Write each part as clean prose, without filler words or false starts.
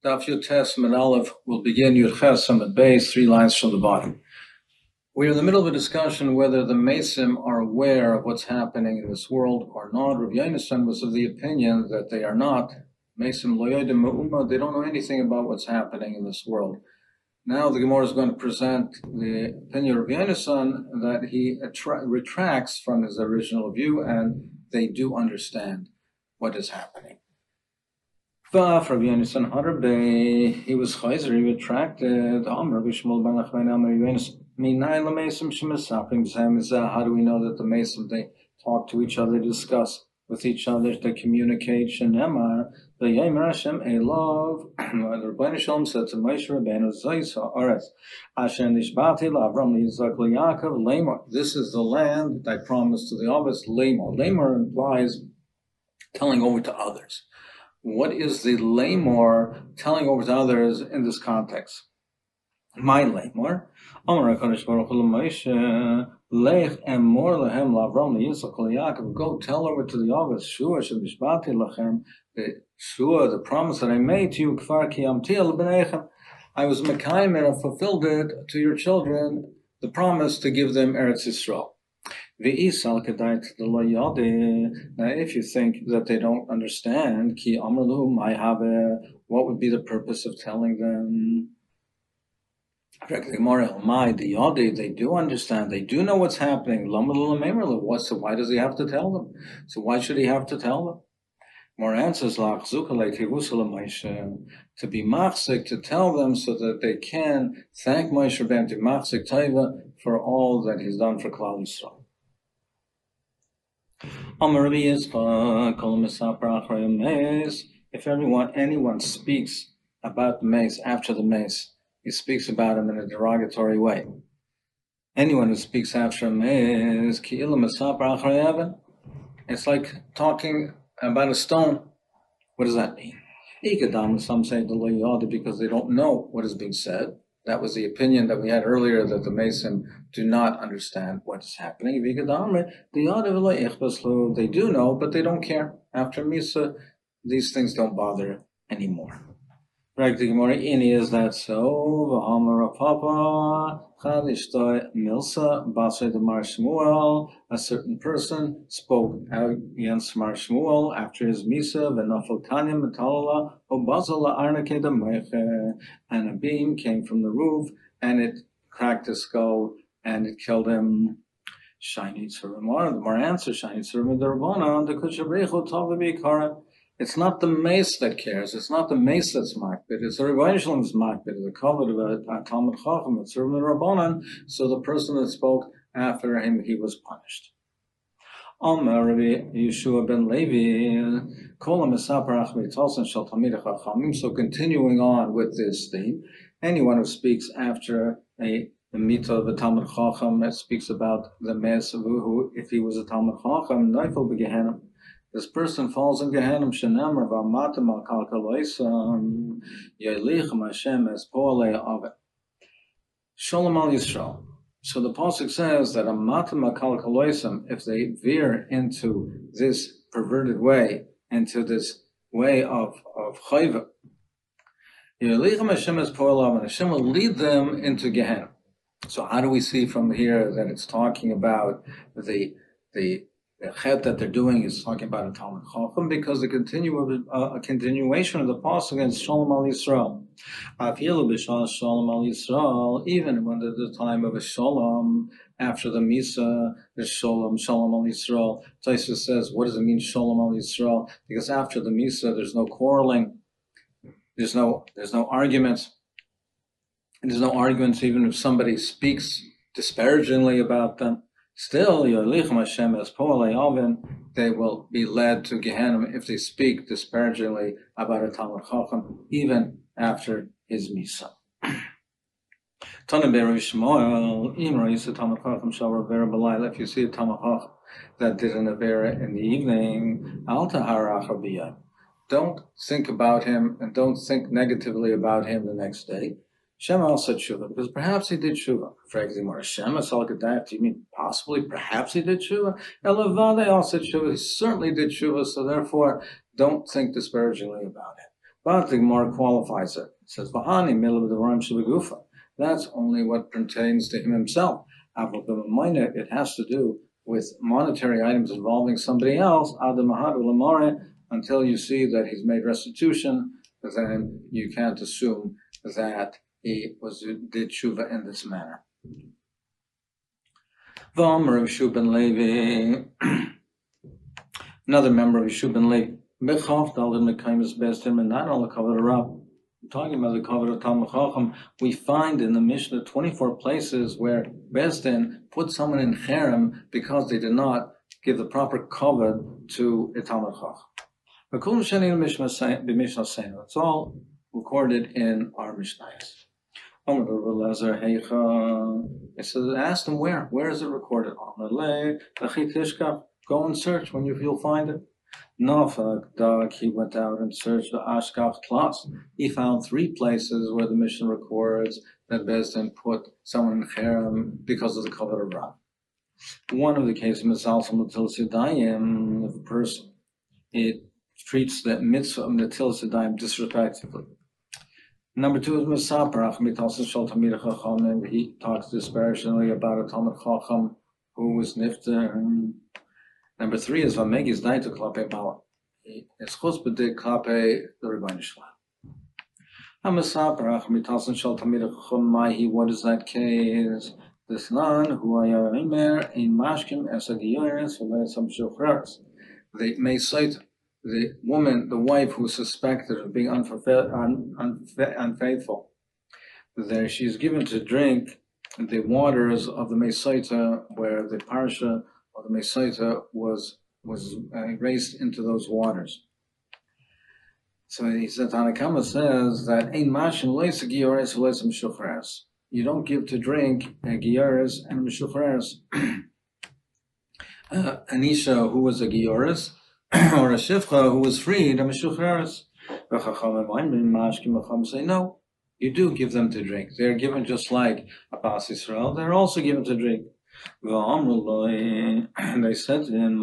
Daf Yutes Samad Aleph will begin Yud Ches Samad Beis, 3 lines from the bottom. We're in the middle of a discussion whether the Mesim are aware of what's happening in this world or not. Rav Yonasan was of the opinion that they are not. Mesim lo yodim ma'uma, they don't know anything about what's happening in this world. Now the Gemara is going to present the opinion of Rav Yonasan that he retracts from his original view, and they do understand what is happening. Rav Yonasan Harbe, he was chayzer, he retracted. How do we know that the Mesim, they talk to each other, discuss with each other, they communicate? Shenemar, the Yemer Hashem Elov, the Rebbeinu Shalom said to Moshe Rabbeinu, Zayis ha'aretz, Asher nishbati la'Avram li'Yitzchak li'Yaakov, Lamor. This is the land that I promised to the Avos, Lamor. Lamor implies telling over to others. What is the lamor telling over to others in this context? My lamor, Amar HaKadosh Baruch Hu l'Moshe, Lech emor lehem la'Avram li'Yitzchak li'Yaakov. Go tell over to the Avos, Shua shebishbati lachem, the Shua, the promise that I made to you, Kfar kiyamti al b'neichem. I was Mekayim and I fulfilled it to your children, the promise to give them Eretz Yisrael. Now, if you think that they don't understand, what would be the purpose of telling them? They do understand. They do know what's happening. So why does he have to tell them? So why should he have to tell them? More answers, to be machzik, to tell them so that they can thank Moshe Rabbeinu to machzik taiva for all that he's done for Klal Yisrael. If anyone speaks about the mace after the mace, he speaks about him in a derogatory way. Anyone who speaks after a mace, it's like talking about a stone. What does that mean? Some say because they don't know what is being said. That was the opinion that we had earlier, that the Mesim do not understand what is happening. They do know, but they don't care. After Misa, these things don't bother anymore. Right, the Gemara ini is that so. A certain person spoke against Mar Shmuel after his Misa, and a beam came from the roof and it cracked his skull and it killed him. Shiny Tzurimar, the more answer, Shiny Tzurimar, the Rabbana, the Kuchabrichu, Tavabi, it's not the mace that cares. It's not the mace that's makbid. It's the Rebbeinu Shalom's makbid. It's the covet of a Talmud Chacham. It's Rebbeinu Rabbanan. So the person that spoke after him, he was punished. Amar Rabbi Yeshua ben Levi, Kol HaMesaper Achmi Tolson Shel Talmid Chachamim. So continuing on with this theme, anyone who speaks after the Mita of a Talmud Chacham, that speaks about the mace who, if he was a Talmud Chacham, Neifel B'Gehenim. This person falls in Gehenim. Shenemar v'amatim al kalkaloisam yalichem Hashem es po'alei avet. Shalom al Yisrael. So the pasuk says that amatim al kalkaloisam, if they veer into this perverted way, into this way of chayva, yalichem Hashem es po'alei avet. Hashem will lead them into Gehenim. So how do we see from here that it's talking about the chet that they're doing is talking about a Talmud Chacham? Because the continuation of the pasuk against Shalom al Yisrael. Shalom al Yisrael, even when there's the time of a Shalom, after the Misa, there's Shalom al Yisrael. Tosfos says, what does it mean, Shalom al Yisrael? Because after the Misa, there's no quarreling, there's no arguments. And there's no arguments even if somebody speaks disparagingly about them. Still, they will be led to Gehenna if they speak disparagingly about a Talmud Chacham, even after his Misa. If you see a Talmud Chacham that did an Avera in the evening, don't think about him and don't think negatively about him the next day. Shem also tshuva, because perhaps he did tshuva. Do you mean possibly, perhaps he did tshuva? Elavade also tshuva, he certainly did tshuva, so therefore don't think disparagingly about it. But the Gemara qualifies it. It says, "V'hani milah b'devarim shebegufa." That's only what pertains to him himself. It has to do with monetary items involving somebody else, until you see that he's made restitution, then you can't assume that he did tshuva in this manner. Another member of Yeshua ben Levi, and not only covered her up. Talking about the cover of Talmud Chacham, we find in the Mishnah 24 places where Bezdin put someone in cherem because they did not give the proper cover to a Talmud Chacham. It's all recorded in our Mishnayos. It says, ask them where. Where is it recorded? Go and search when you'll find it. Nafak, he went out and searched the Ashkaf Tlas. He found 3 places where the Mishnah records that Bezdin put someone in cherem because of the cover of Rav. One of the cases is also Netilas Yadayim, if a person treats the mitzvah of Netilas Yadayim disrespectfully. Number 2 is Misaparach Mitasan Shal Tamid Chacham, he talks disparagingly about a Talmid Chacham who was nifter. Number 3 is Vamegis Daito Klape Mala. It's Chusbede Klape the Rebbeinu Shalom. Hamasaparach Mitasan Shal Tamid Chacham Maihi, what is that case? This non who I Imer in Mashkim Esagiyaris Some Shukras. The Mesaita, the woman, the wife who is suspected of being unfaithful. There she is given to drink the waters of the Mesaita, where the parsha of the Mesaita was raised into those waters. So he said, Tanakama says that Ein Mashin Leisa Giyaris Leisa Mshukras. You don't give to drink Giyaris and Mshukras. Anisha, who was a Giyaris, or a Shifcha, who was freed, a Mshukras. Say, no, you do give them to drink. They're given just like Abbas Yisrael. They're also given to drink. And they said to him,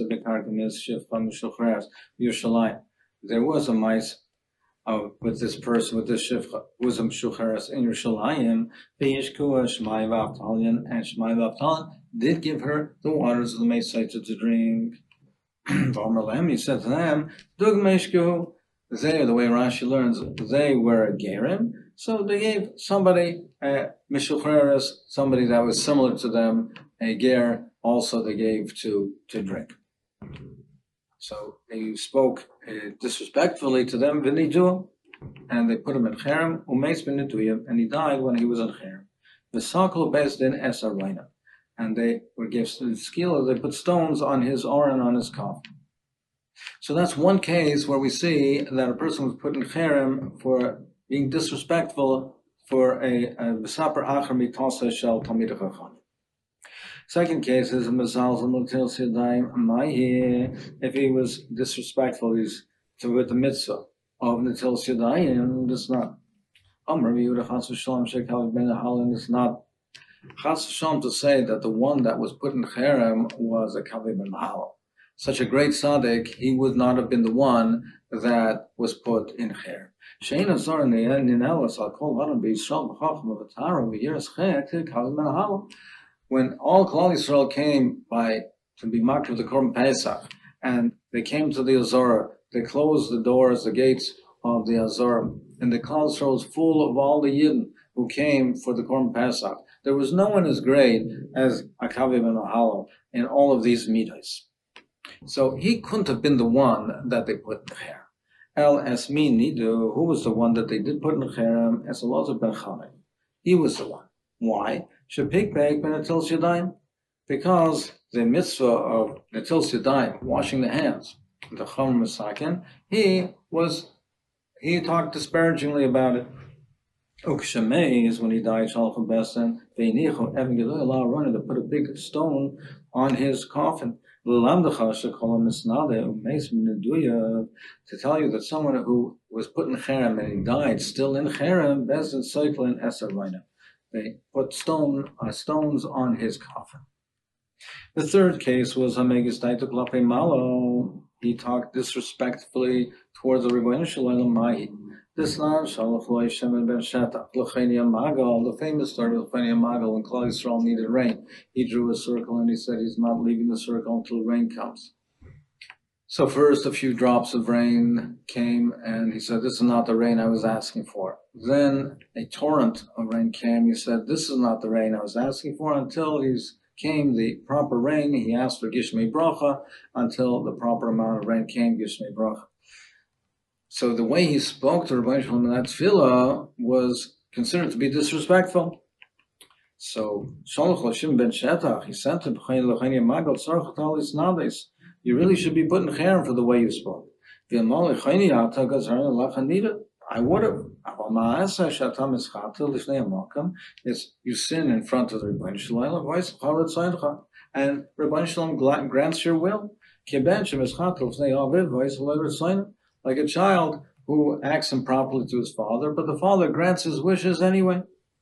there was a mice with this person, with this shifcha, who was a mshucheres in Yerushalayim, Shmai V'Avtalion, and Shmai V'Avtalion did give her the waters of the Mesaita to drink. He said to them, Dug Meshku, they, the way Rashi learns, they were a gerim, so they gave somebody mishucheres, somebody that was similar to them, a ger, also they gave to drink. So they spoke disrespectfully to them, v'nidu, and they put him in cherem, umeis b'nituyim, and he died when he was in cherem. V'sakol bezdin es arayna, and they were given skill, they put stones on his aron, on his coffin. So that's one case where we see that a person was put in cherem for being disrespectful for a v'saper acher mitasa shel talmid chacham. Second case is if he was disrespectful, he's with the mitzvah of Netilas Yadayim. It's not. It's not Chas v'shalom to say that the one that was put in cherem was a kavi ben mahal. Such a great tzaddik, he would not have been the one that was put in cherem. Shein azor ninelas al kol adam b'Yisrael b'chacham v'tara v'yiras chet kavi ben mahal. When all Klal Yisrael came to be marked with the Korban Pesach, and they came to the Azorah, they closed the doors, the gates of the Azorah, and the Klal Yisrael was full of all the Yidden who came for the Korban Pesach. There was no one as great as Akavi ben Mahalo in all of these midas. So he couldn't have been the one that they put in the cherem. El Esmi Nidu, who was the one that they did put in the cherem? Es Elazar ben Chaim. He was the one. Why? Because the mitzvah of Netilas Yadayim, washing the hands, the Chom Masakin, he talked disparagingly about it. Ukshamez, when he died, Shalchim Besan, Veinicho, Evan Gedol runner to put a big stone on his coffin. To tell you that someone who was put in cherem and he died still in cherem, Besan Cycle and Eser Reina. They put stones on his coffin. The third case was Hamegis Daito Klape Malo. he talked disrespectfully towards the Rebbeinu Shalom Mahi. This non Shalach Lo Shemen Ben Shetach L'Chenia Magal, the famous story of L'Chenia Magal when Klal Yisrael needed rain. He drew a circle and he said he's not leaving the circle until rain comes. So first a few drops of rain came and he said, this is not the rain I was asking for. Then a torrent of rain came. He said, this is not the rain I was asking for. Until came the proper rain, he asked for Gishmei Bracha. Until the proper amount of rain came, Gishmei Bracha. So the way he spoke to Rebbeinu Shalom in that tefillah was considered to be disrespectful. So Shalach Lo Shemen Ben Shetach, he sent him L'Chenia Magal Tzarech Talis Nades. You really should be put in cherem for the way you spoke. I would have. Is you sin in front of the Rebbeinu Shalom, and Rebbeinu Shalom grants your will. Like a child who acts improperly to his father, but the father grants his wishes anyway.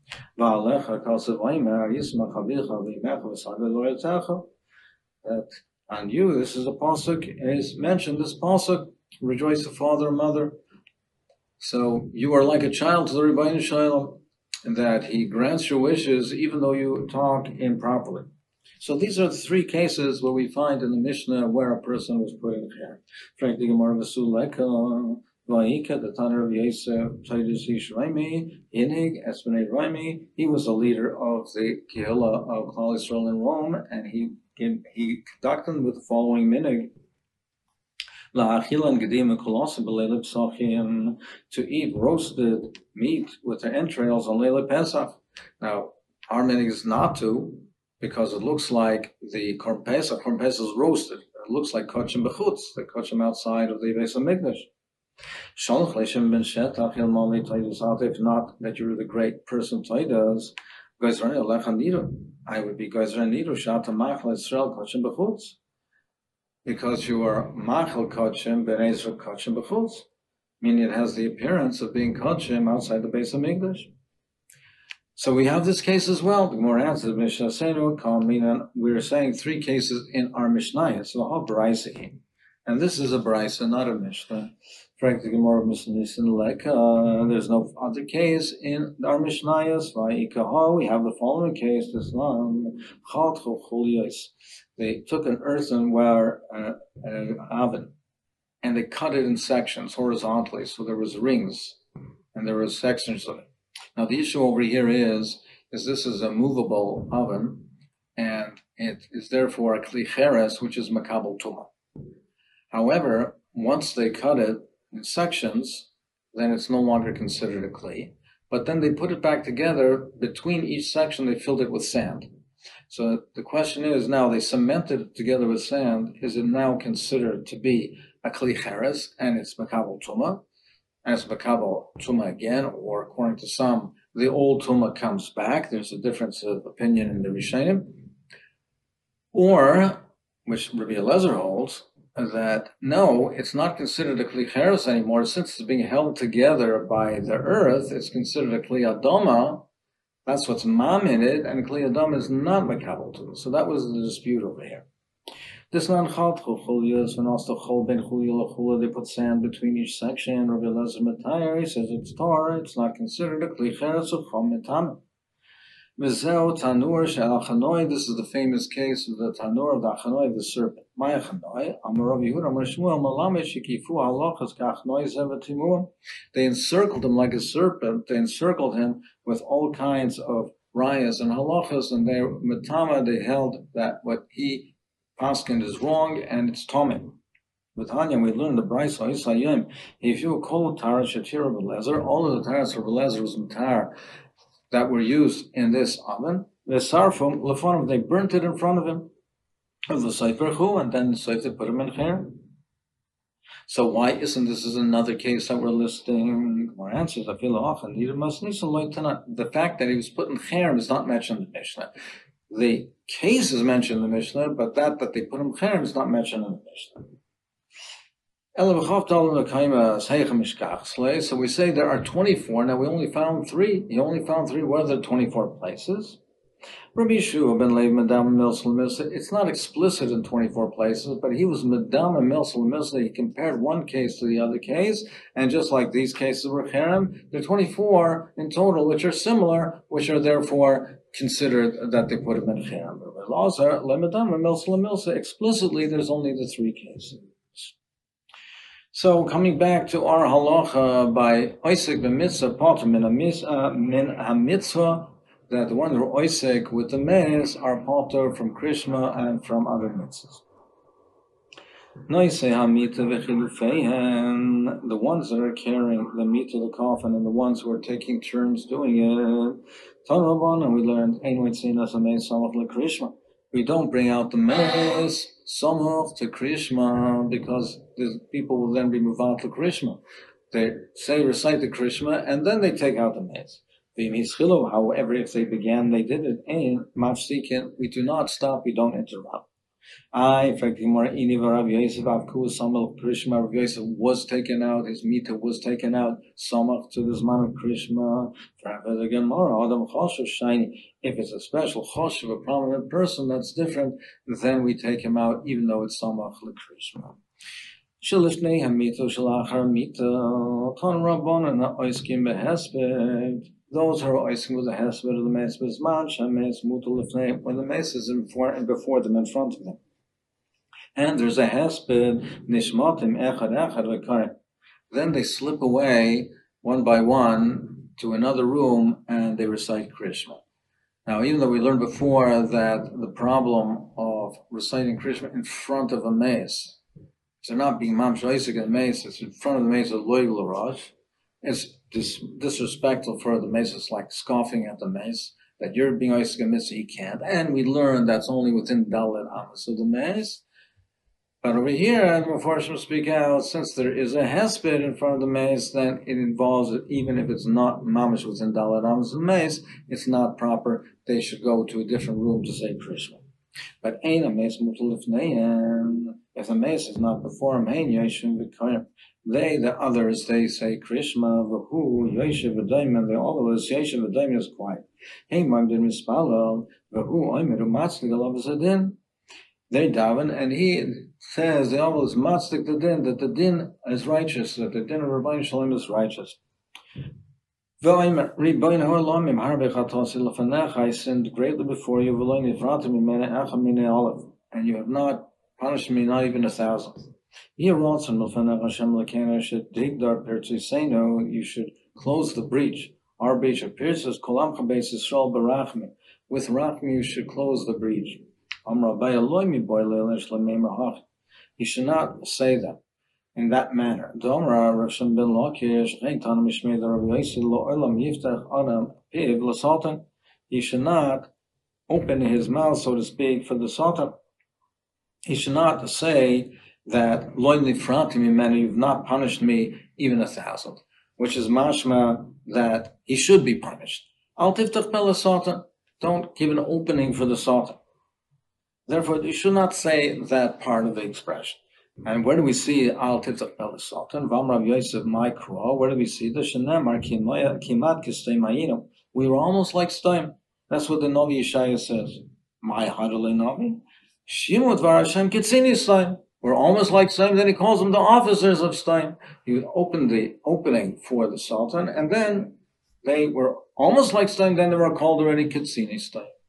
That on you, this is a pasuk, is mentioned, this pasuk, rejoice the father and mother. So you are like a child to the Rebbeinu Shalom, that he grants your wishes even though you talk improperly. So these are the three cases where we find in the Mishnah where a person was put in cherem. Frank the Gemara Vasuleka, Vayika, the Tanner of Yosef, Titus Yishraimi, Inig, Espenei Raimi. He was a leader of the Kehillah of Klal Yisrael in Rome, and he conducted them with the following minig. To eat roasted meat with the entrails on Leila Pesach. Now, our minig is not to, because it looks like the Korban Pesach. Korban Pesach is roasted. It looks like kachim b'chutz. They kachim outside of the Beis HaMikdash. Shalach Lo Shemen Ben Shetach Hilmali Taidas. If not that you're the great person Taidas, I would be Geyser Nidu Shata Machal Yisrael Kachim b'chutz, because you are Machal Kachim Ben Ezra Kachim b'chutz, meaning it has the appearance of being Kachim outside the Beis HaMikdash. So we have this case as well. The Gemara answers Mishnah Seinu. We're saying three cases in our Mishnah. So how Baraisa, and this is a Baraisa, not a Mishnah. Frank the Gemara there's no other case in our Mishnayos. We have the following case. This one, they took an earthenware oven and they cut it in sections horizontally, so there was rings and there was sections of it. Now the issue over here is this is a movable oven, and it is therefore a kli cheres, which is makabel tuma. However, once they cut it in sections, then it's no longer considered a kli. But then they put it back together. Between each section, they filled it with sand. So the question is, now they cemented it together with sand. Is it now considered to be a kli cheres, and it's makabel tuma? And it's makabel tuma again, or according to some, the old tuma comes back. There's a difference of opinion in the Rishonim. Or, which Rabbi Eliezer holds, that no, it's not considered a kli cheres anymore. Since it's being held together by the earth, it's considered a kli adoma. That's what's maminid, and a kli adoma is not makabel tuma. So that was the dispute over here. This non chalchu chulias, and also chol ben chulia lachula, they put sand between each section. Rabbi Eliezer Matayar, he says it's tar, it's not considered a kli cheres of chom mitam. V'zeu tanur she'al chanoi, this is the famous case of the tanur of the chanoi, the serpent. Maya chanoi, Amar Rav Yehuda, Amar Shmuel, Malame shekifu halachas kachnoi zevatimuim. They encircled him like a serpent. They encircled him with all kinds of rayas and halachas, and they mitama, they held that what he Paskin is wrong, and it's Tomim. With Hanya, we learned the Brisa Isayim. If you call Tara Shatir of Lezer, all of the Taras of Lezer was Matar that were used in this oven. The Sarfum, Lefonim, they burnt it in front of him. Of the Seiferchu, and then they put him in here. So why isn't this is another case that we're listing? More answers. I feel often. The fact that he was put in cherem is not mentioned in the Mishnah. The case is mentioned in the Mishnah, but that they put him cherem is not mentioned in the Mishnah. So we say there are 24. Now we only found 3. He only found 3. What are the 24 places? Rabbi Yeshua ben Levi Medam Milsel Milsa. It's not explicit in 24 places, but he was Medam and Milsel Milsa. He compared one case to the other case, and just like these cases were Cherem, there are 24 in total, which are similar, which are therefore considered that they put him in Cherem. Lazar, Lemedam and Milsel Milsa. Explicitly, there's only the three cases. So coming back to our halacha by Oisek b'mitzvah potter min ha-mitzvah, that the ones who are Oisek with the mace are potter from Krishma and from other mitzvahs. Noisei ha-mita v'chilufeihen, the ones that are carrying the meat of the coffin and the ones who are taking turns doing it. Tanraban, and we learned ein oitzein as a mace samach l'Krishma. We don't bring out the mace samach to Krishma because the people will then be moved out to Krishma. They recite the Krishma, and then they take out the mace. However, if they began, they did it. And mafsikin, we do not stop, we don't interrupt. In fact, Rav Yosef was taken out, his mita was taken out, samach to this man of Krishma. If it's a special choshev, a prominent person, that's different, then we take him out, even though it's samach l'Krishma. Shalifnei hamita shalachar mita ton rabbanan oiskim behesped. Those who are oiskim with the hesped of the mace bisman shames mutal lifnei, when the mace is before them, in front of them, and there's a hesped nishmatim echad v'kareh. Then they slip away one by one to another room and they recite Krishma. Now, even though we learned before that the problem of reciting Krishma in front of a mace, they're not being mamsh oisik and mace, it's in front of the mace of loy l'rosh. It's disrespectful for the mace. It's like scoffing at the mace, that you're being oisik and mace, so you can't. And we learned that's only within Dalet Amas of the mace. But over here, and Mefarshim speak out, since there is a hesped in front of the mace, then it involves it, even if it's not mamish within Dalet Amas of the mace, it's not proper. They should go to a different room to say Krishma. But ein a mace mutal lifneihem. If the mace is not before him, hein yoshev v'koyim. They, the others, they say Krishma v'hu yoshev v'daim, the others yoshev v'daim is quiet. Hein ma'im din mispalal v'hu oimer u'matzlik alav zedin. They daven, and he says the oval is matzlik the din, that the din is righteous, that the din of Rabbeinu Shalom is righteous. I sinned greatly before you, and you have not punished me, not even 1,000. You should close the breach. Our breach appears as with rachmi, you should close the breach. You should not say that in that manner. He should not open his mouth, so to speak, for the Sultan. He should not say that you've not punished me even 1,000, which is mashma that he should be punished. Al tiftach pel Sultan. Don't give an opening for the Sultan. Therefore, you should not say that part of the expression. And where do we see Al Tiftach Pel Sultan? Vamrav Yosef Maikro. Where do we see the Shenemar Kimat Kisteimayinu? We were almost like Steim. That's what the Novi Yeshaya says. My Hadale Novi. Shimut Var Hashem Kitzini Steim. We're almost like Steim. Then he calls them the officers of Steim. He would open the opening for the Sultan, and then they were almost like Steim. Then they were called already Kitzini Steim.